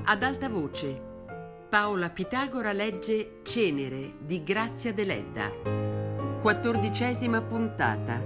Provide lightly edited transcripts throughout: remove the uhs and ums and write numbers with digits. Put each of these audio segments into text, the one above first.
Ad alta voce, Paola Pitagora legge Cenere di Grazia Deledda. 14ª puntata.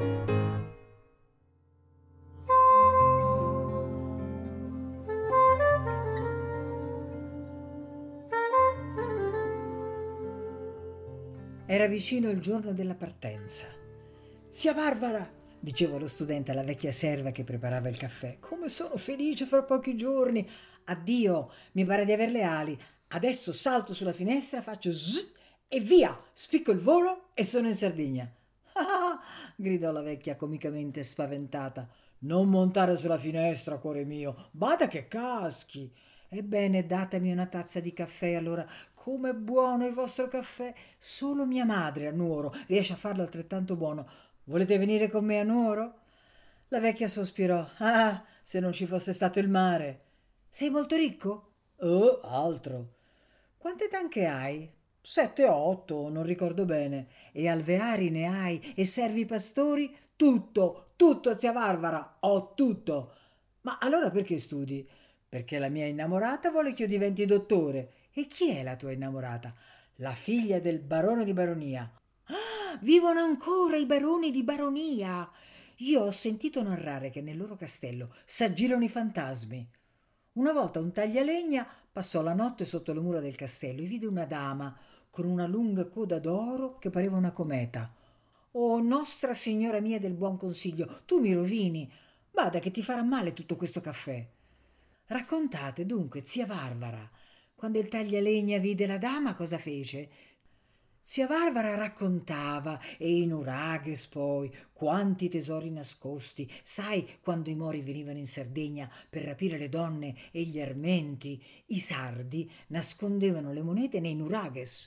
Era vicino il giorno della partenza. «Zia Barbara», diceva lo studente alla vecchia serva che preparava il caffè, «come sono felice fra pochi giorni! Addio, mi pare di aver le ali. Adesso salto sulla finestra, faccio zzz e via, spicco il volo e sono in Sardegna». «Ah!» gridò la vecchia comicamente spaventata. «Non montare sulla finestra, cuore mio, bada che caschi!» «Ebbene, datemi una tazza di caffè allora. Com'è buono il vostro caffè! Solo mia madre a Nuoro riesce a farlo altrettanto buono. Volete venire con me a Nuoro?» La vecchia sospirò. «Ah, se non ci fosse stato il mare!» «Sei molto ricco?» «Oh, altro!» «Quante tanche hai?» 7 o 8, non ricordo bene. «E alveari ne hai? E servi pastori?» «Tutto, tutto, zia Barbara, ho tutto!» «Ma allora perché studi?» «Perché la mia innamorata vuole che io diventi dottore». «E chi è la tua innamorata?» «La figlia del barone di baronia». «Ah, vivono ancora i baroni di baronia!» «Io ho sentito narrare che nel loro castello s'aggirano i fantasmi». Una volta un taglialegna passò la notte sotto le mura del castello e vide una dama con una lunga coda d'oro che pareva una cometa. «Oh, Nostra Signora mia del buon consiglio, tu mi rovini! Bada che ti farà male tutto questo caffè!» «Raccontate dunque, zia Barbara, quando il taglialegna vide la dama cosa fece?» Zia Barbara raccontava, e in Uraghes poi, quanti tesori nascosti. Sai, quando i Mori venivano in Sardegna per rapire le donne e gli armenti, i sardi nascondevano le monete nei Nuraghes.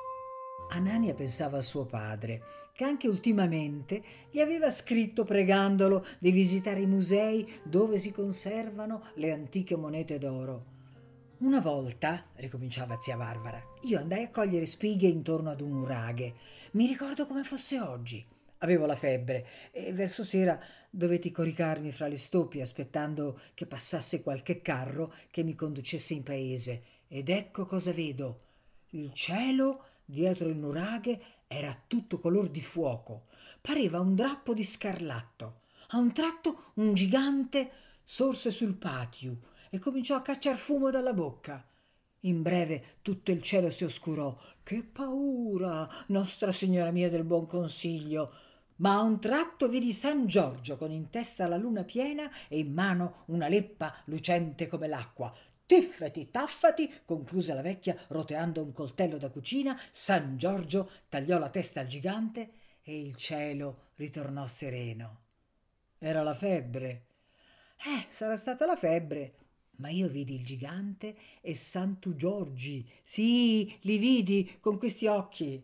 Anania pensava a suo padre, che anche ultimamente gli aveva scritto pregandolo di visitare i musei dove si conservano le antiche monete d'oro. «Una volta», ricominciava zia Barbara, «io andai a cogliere spighe intorno ad un nuraghe. Mi ricordo come fosse oggi. Avevo la febbre e verso sera dovetti coricarmi fra le stoppie aspettando che passasse qualche carro che mi conducesse in paese. Ed ecco cosa vedo. Il cielo dietro il nuraghe era tutto color di fuoco. Pareva un drappo di scarlatto. A un tratto un gigante sorse sul patio e cominciò a cacciar fumo dalla bocca. In breve tutto il cielo si oscurò. Che paura, Nostra Signora mia del buon consiglio! Ma a un tratto vidi San Giorgio con in testa la luna piena e in mano una leppa lucente come l'acqua. «Tiffati, taffati», concluse la vecchia roteando un coltello da cucina. San Giorgio tagliò la testa al gigante e il cielo ritornò sereno. Era la febbre. Sarà stata la febbre. Ma io vidi il gigante e Santu Giorgi. Sì, li vidi con questi occhi.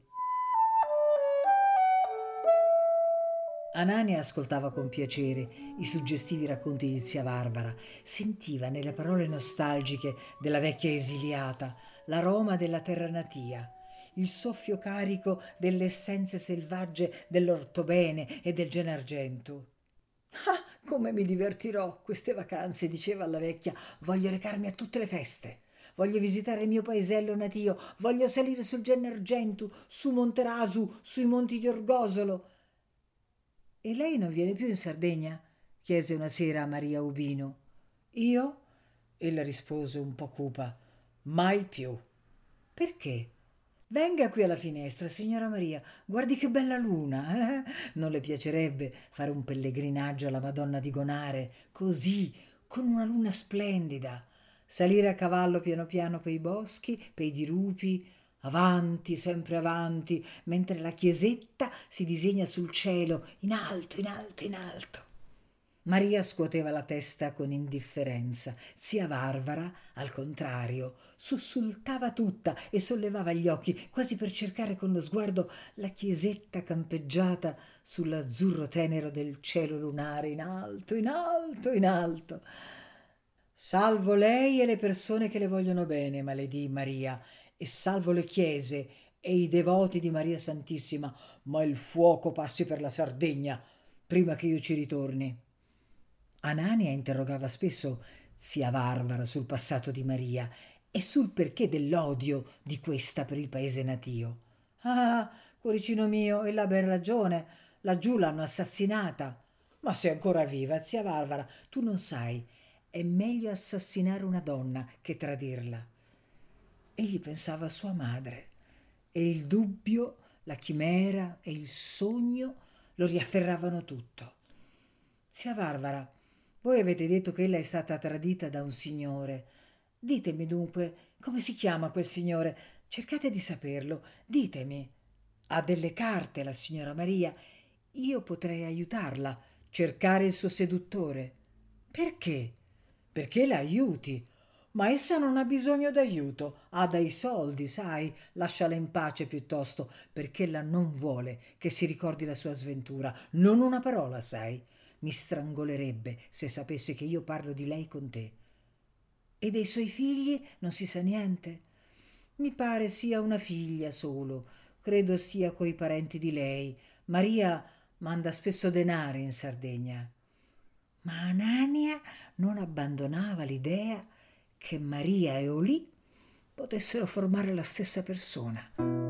Anania ascoltava con piacere i suggestivi racconti di zia Barbara. Sentiva nelle parole nostalgiche della vecchia esiliata l'aroma della terra natia, il soffio carico delle essenze selvagge dell'ortobene e del Gennargentu. «Ah, come mi divertirò queste vacanze», diceva alla vecchia. «Voglio recarmi a tutte le feste. Voglio visitare il mio paesello natio. Voglio salire sul Gennargentu, su Monterasu, sui monti di Orgosolo». «E lei non viene più in Sardegna?» chiese una sera a Maria Ubino. «Io?» ella rispose un po' cupa. «Mai più». «Perché?» «Venga qui alla finestra, signora Maria, guardi che bella luna, eh? Non le piacerebbe fare un pellegrinaggio alla Madonna di Gonare, così, con una luna splendida? Salire a cavallo piano piano pei boschi, pei dirupi, avanti, sempre avanti, mentre la chiesetta si disegna sul cielo, in alto, in alto, in alto». Maria scuoteva la testa con indifferenza. Zia Barbara, al contrario, sussultava tutta e sollevava gli occhi, quasi per cercare con lo sguardo la chiesetta campeggiata sull'azzurro tenero del cielo lunare, in alto, in alto, in alto. «Salvo lei e le persone che le vogliono bene», maledì Maria, «e salvo le chiese e i devoti di Maria Santissima, ma il fuoco passi per la Sardegna prima che io ci ritorni». Anania interrogava spesso zia Varvara sul passato di Maria e sul perché dell'odio di questa per il paese natio. Ah, cuoricino mio, e la ben ragione, laggiù l'hanno assassinata. Ma sei ancora viva, zia Varvara, tu non sai, è meglio assassinare una donna che tradirla. Egli pensava a sua madre e il dubbio, la chimera e il sogno lo riafferravano tutto. Zia Varvara, voi avete detto che ella è stata tradita da un signore. Ditemi dunque, come si chiama quel signore? Cercate di saperlo, ditemi. Ha delle carte la signora Maria. Io potrei aiutarla, cercare il suo seduttore. Perché? Perché la aiuti. Ma essa non ha bisogno d'aiuto, ha dei soldi, sai, lasciala in pace piuttosto, perché ella non vuole che si ricordi la sua sventura, non una parola, sai. Mi strangolerebbe se sapesse che io parlo di lei con te. E dei suoi figli non si sa niente? Mi pare sia una figlia solo, credo stia coi parenti di lei. Maria manda spesso denari in Sardegna. Ma Anania non abbandonava l'idea che Maria e Olì potessero formare la stessa persona.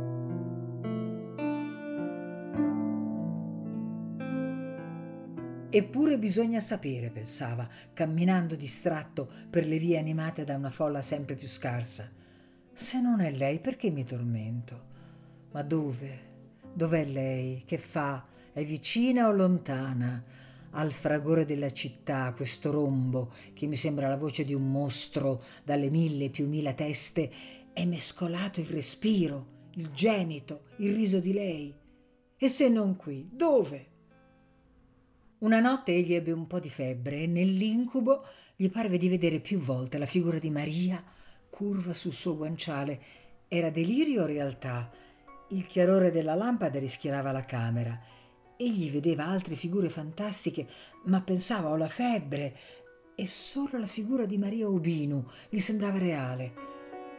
Eppure bisogna sapere, pensava, camminando distratto per le vie animate da una folla sempre più scarsa. Se non è lei, perché mi tormento? Ma dove? Dov'è lei? Che fa? È vicina o lontana? Al fragore della città, questo rombo, che mi sembra la voce di un mostro dalle 1000 teste, è mescolato il respiro, il gemito, il riso di lei. E se non qui, dove? Una notte egli ebbe un po' di febbre e nell'incubo gli parve di vedere più volte la figura di Maria curva sul suo guanciale. Era delirio o realtà? Il chiarore della lampada rischiarava la camera. Egli vedeva altre figure fantastiche, ma pensava alla febbre e solo la figura di Maria Ubinu gli sembrava reale.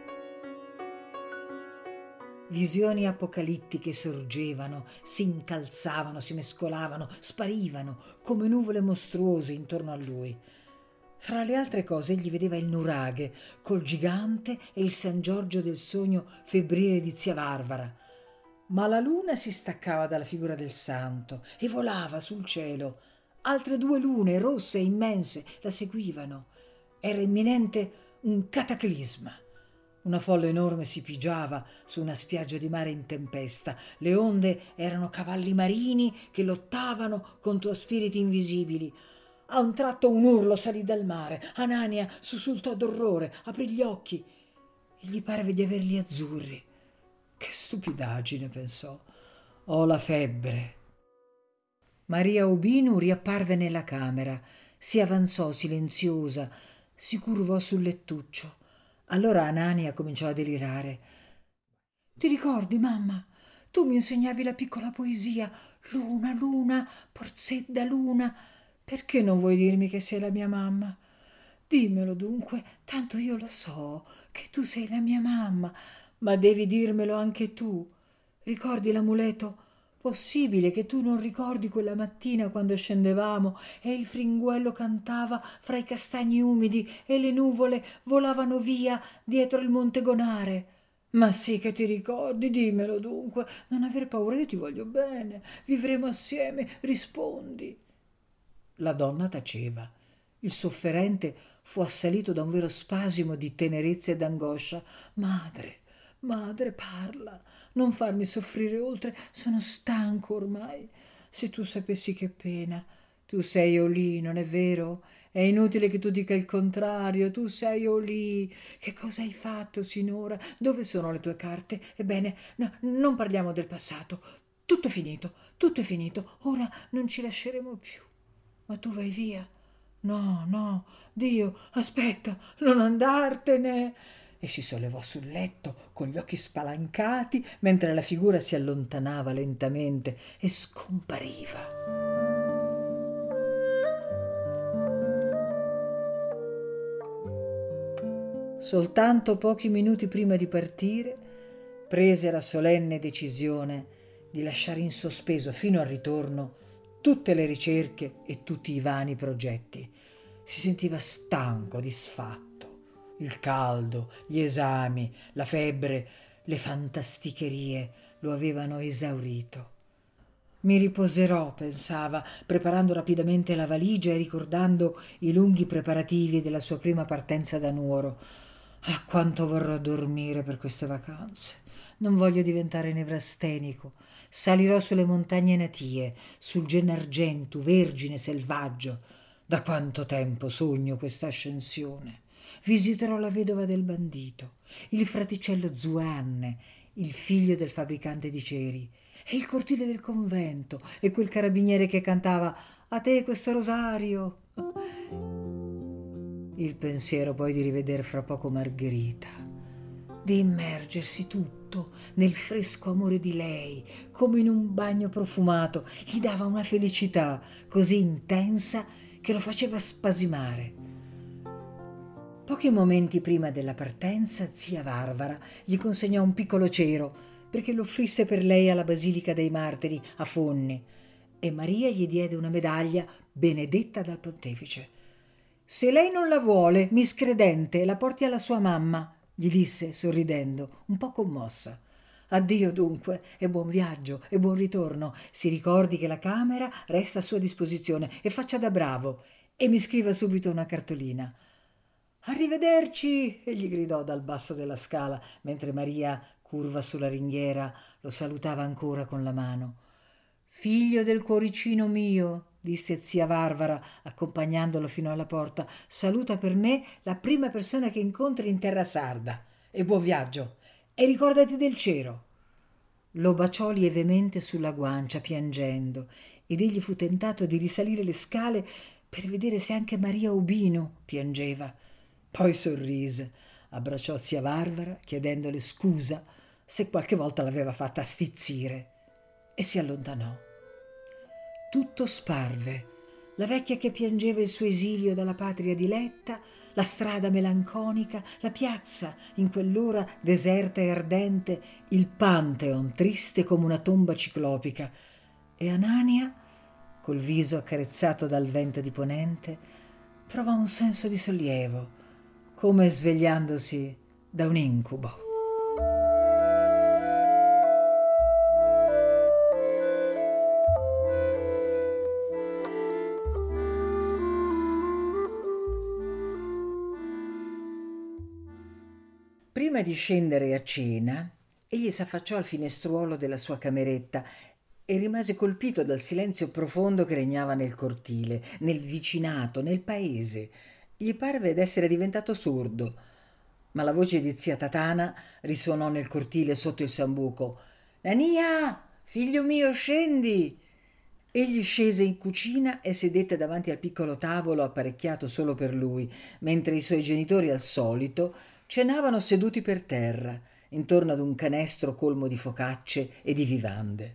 Visioni apocalittiche sorgevano, si incalzavano, si mescolavano, sparivano come nuvole mostruose intorno a lui. Fra le altre cose egli vedeva il nuraghe col gigante e il San Giorgio del sogno febbrile di zia Varvara. Ma la luna si staccava dalla figura del santo e volava sul cielo. Altre 2 lune rosse e immense la seguivano. Era imminente un cataclisma. Una folla enorme si pigiava su una spiaggia di mare in tempesta. Le onde erano cavalli marini che lottavano contro spiriti invisibili. A un tratto un urlo salì dal mare. Anania sussultò d'orrore, aprì gli occhi e gli parve di averli azzurri. Che stupidaggine, pensò. Ho la febbre. Maria Ubinu riapparve nella camera, si avanzò silenziosa, si curvò sul lettuccio. Allora Anania cominciò a delirare. Ti ricordi, mamma? Tu mi insegnavi la piccola poesia. Luna, luna, porzedda luna. Perché non vuoi dirmi che sei la mia mamma? Dimmelo dunque, tanto io lo so che tu sei la mia mamma, ma devi dirmelo anche tu. Ricordi l'amuleto? Possibile che tu non ricordi quella mattina quando scendevamo e il fringuello cantava fra i castagni umidi e le nuvole volavano via dietro il monte Gonare? Ma sì che ti ricordi, dimmelo dunque, non aver paura, io ti voglio bene, vivremo assieme, rispondi. La donna taceva. Il sofferente fu assalito da un vero spasimo di tenerezza e d'angoscia. Madre, madre, parla, non farmi soffrire oltre, sono stanco ormai. Se tu sapessi che pena. Tu sei Olì, non è vero? È inutile che tu dica il contrario, tu sei Olì. Che cosa hai fatto sinora? Dove sono le tue carte? Ebbene, no, non parliamo del passato. Tutto finito, tutto è finito. Ora non ci lasceremo più. Ma tu vai via. No, no, Dio, aspetta, non andartene. E si sollevò sul letto con gli occhi spalancati mentre la figura si allontanava lentamente e scompariva. Soltanto pochi minuti prima di partire prese la solenne decisione di lasciare in sospeso fino al ritorno tutte le ricerche e tutti i vani progetti. Si sentiva stanco, disfatto. Il caldo, gli esami, la febbre, le fantasticherie lo avevano esaurito. Mi riposerò, pensava, preparando rapidamente la valigia e ricordando i lunghi preparativi della sua prima partenza da Nuoro. Ah, quanto vorrò dormire per queste vacanze. Non voglio diventare nevrastenico. Salirò sulle montagne natie, sul Gennargentu, vergine, selvaggio. Da quanto tempo sogno questa ascensione. Visiterò la vedova del bandito, il fraticello Zuanne, il figlio del fabbricante di ceri, e il cortile del convento, e quel carabiniere che cantava «A te questo rosario». Il pensiero poi di riveder fra poco Margherita, di immergersi tutto nel fresco amore di lei, come in un bagno profumato, gli dava una felicità così intensa che lo faceva spasimare. Pochi momenti prima della partenza, zia Varvara gli consegnò un piccolo cero perché lo offrisse per lei alla Basilica dei Martiri a Fonni, e Maria gli diede una medaglia benedetta dal pontefice. «Se lei non la vuole, miscredente, la porti alla sua mamma», gli disse sorridendo, un po' commossa. «Addio dunque, e buon viaggio, e buon ritorno. Si ricordi che la camera resta a sua disposizione e faccia da bravo, e mi scriva subito una cartolina». «Arrivederci!» egli gridò dal basso della scala, mentre Maria, curva sulla ringhiera, lo salutava ancora con la mano. «Figlio del cuoricino mio», disse zia Varvara, accompagnandolo fino alla porta, «saluta per me la prima persona che incontri in terra sarda. E buon viaggio! E ricordati del cero!» Lo baciò lievemente sulla guancia, piangendo, ed egli fu tentato di risalire le scale per vedere se anche Maria Ubino piangeva. Poi sorrise, abbracciò zia Varvara chiedendole scusa se qualche volta l'aveva fatta stizzire, e si allontanò. Tutto sparve, la vecchia che piangeva il suo esilio dalla patria diletta, la strada melanconica, la piazza in quell'ora deserta e ardente, il Pantheon triste come una tomba ciclopica, e Anania, col viso accarezzato dal vento di ponente, provò un senso di sollievo, come svegliandosi da un incubo. Prima di scendere a cena, egli s'affacciò al finestruolo della sua cameretta e rimase colpito dal silenzio profondo che regnava nel cortile, nel vicinato, nel paese. Gli parve d'essere diventato sordo, ma la voce di zia Tatana risuonò nel cortile sotto il sambuco. «Nania, figlio mio, scendi!» Egli scese in cucina e sedette davanti al piccolo tavolo apparecchiato solo per lui, mentre i suoi genitori, al solito, cenavano seduti per terra, intorno ad un canestro colmo di focacce e di vivande.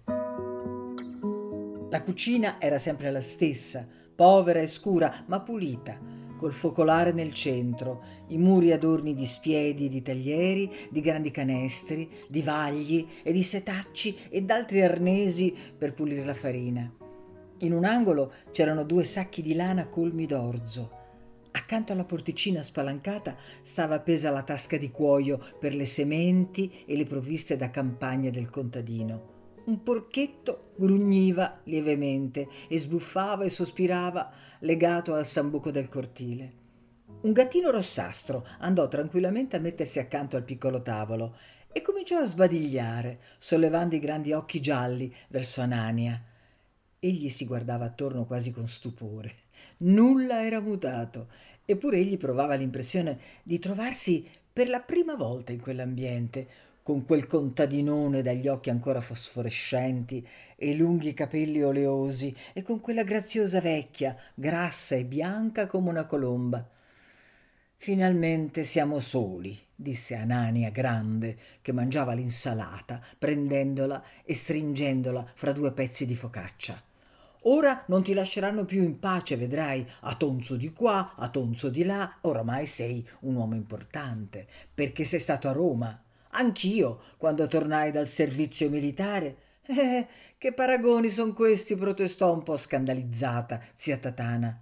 La cucina era sempre la stessa, povera e scura, ma pulita, col focolare nel centro, i muri adorni di spiedi e di taglieri, di grandi canestri, di vagli e di setacci e d'altri arnesi per pulire la farina. In un angolo c'erano 2 sacchi di lana colmi d'orzo. Accanto alla porticina spalancata stava appesa la tasca di cuoio per le sementi e le provviste da campagna del contadino. Un porchetto grugniva lievemente e sbuffava e sospirava legato al sambuco del cortile. Un gattino rossastro andò tranquillamente a mettersi accanto al piccolo tavolo e cominciò a sbadigliare, sollevando i grandi occhi gialli verso Anania. Egli si guardava attorno quasi con stupore. Nulla era mutato, eppure egli provava l'impressione di trovarsi per la prima volta in quell'ambiente, con quel contadinone dagli occhi ancora fosforescenti e i lunghi capelli oleosi, e con quella graziosa vecchia, grassa e bianca come una colomba. «Finalmente siamo soli», disse Anania grande, che mangiava l'insalata, prendendola e stringendola fra 2 pezzi di focaccia. «Ora non ti lasceranno più in pace, vedrai, a tonzo di qua, a tonzo di là. Oramai sei un uomo importante, perché sei stato a Roma. Anch'io, quando tornai dal servizio militare». Che paragoni son questi?» protestò un po' scandalizzata zia Tatana.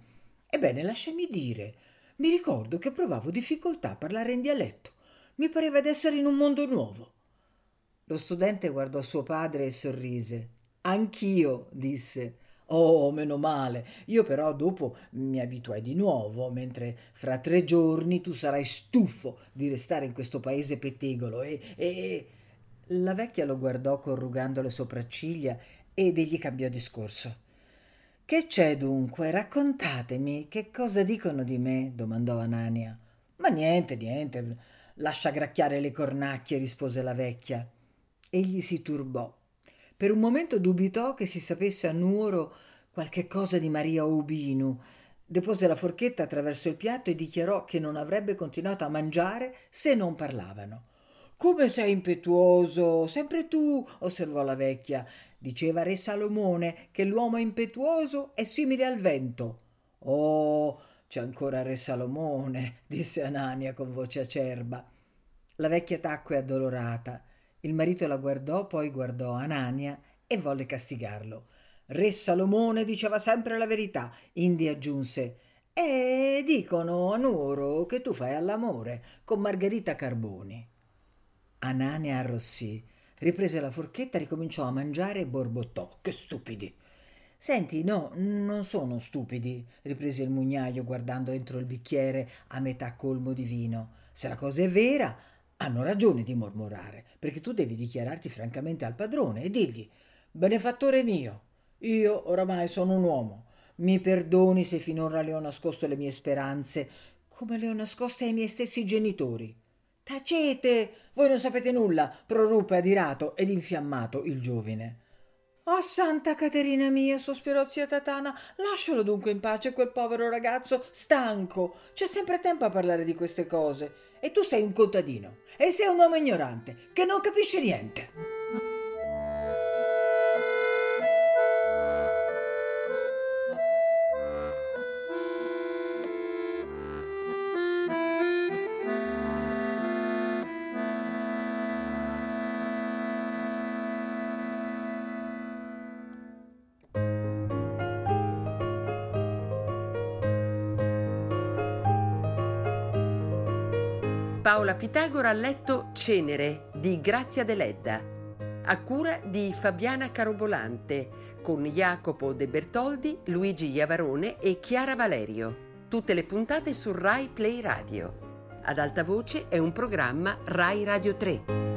Ebbene, lasciami dire, mi ricordo che provavo difficoltà a parlare in dialetto. Mi pareva di essere in un mondo nuovo. Lo studente guardò suo padre e sorrise. Anch'io, disse. Oh, meno male. Io però dopo mi abituai di nuovo, mentre fra 3 giorni tu sarai stufo di restare in questo paese pettegolo e... La vecchia lo guardò corrugando le sopracciglia ed egli cambiò discorso. Che c'è dunque? Raccontatemi, che cosa dicono di me? Domandò Anania. Ma niente, niente, lascia gracchiare le cornacchie, rispose la vecchia. Egli si turbò. Per un momento dubitò che si sapesse a Nuoro qualche cosa di Maria Ubinu. Depose la forchetta attraverso il piatto e dichiarò che non avrebbe continuato a mangiare se non parlavano. Come sei impetuoso, sempre tu, osservò la vecchia. Diceva re Salomone che l'uomo impetuoso è simile al vento. Oh, c'è ancora re Salomone, disse Anania con voce acerba. La vecchia tacque addolorata. Il marito la guardò, poi guardò Anania e volle castigarlo. Re Salomone diceva sempre la verità, indi aggiunse: e dicono a Nuoro che tu fai all'amore con Margherita Carboni. Anania arrossì, riprese la forchetta, ricominciò a mangiare e borbottò. Che stupidi! Senti, no, non sono stupidi, riprese il mugnaio guardando entro il bicchiere a metà colmo di vino. Se la cosa è vera, hanno ragione di mormorare, perché tu devi dichiararti francamente al padrone e dirgli: benefattore mio, io oramai sono un uomo. Mi perdoni se finora le ho nascosto le mie speranze, come le ho nascoste ai miei stessi genitori. Tacete, voi non sapete nulla, proruppe adirato ed infiammato il giovine. Oh, Santa Caterina mia, sospirò zia Tatana, lascialo dunque in pace quel povero ragazzo stanco. C'è sempre tempo a parlare di queste cose. E tu sei un contadino, e sei un uomo ignorante, che non capisce niente. Paola Pitagora ha letto Cenere di Grazia Deledda, a cura di Fabiana Carobolante, con Jacopo De Bertoldi, Luigi Iavarone e Chiara Valerio. Tutte le puntate su Rai Play Radio. Ad alta voce è un programma Rai Radio 3.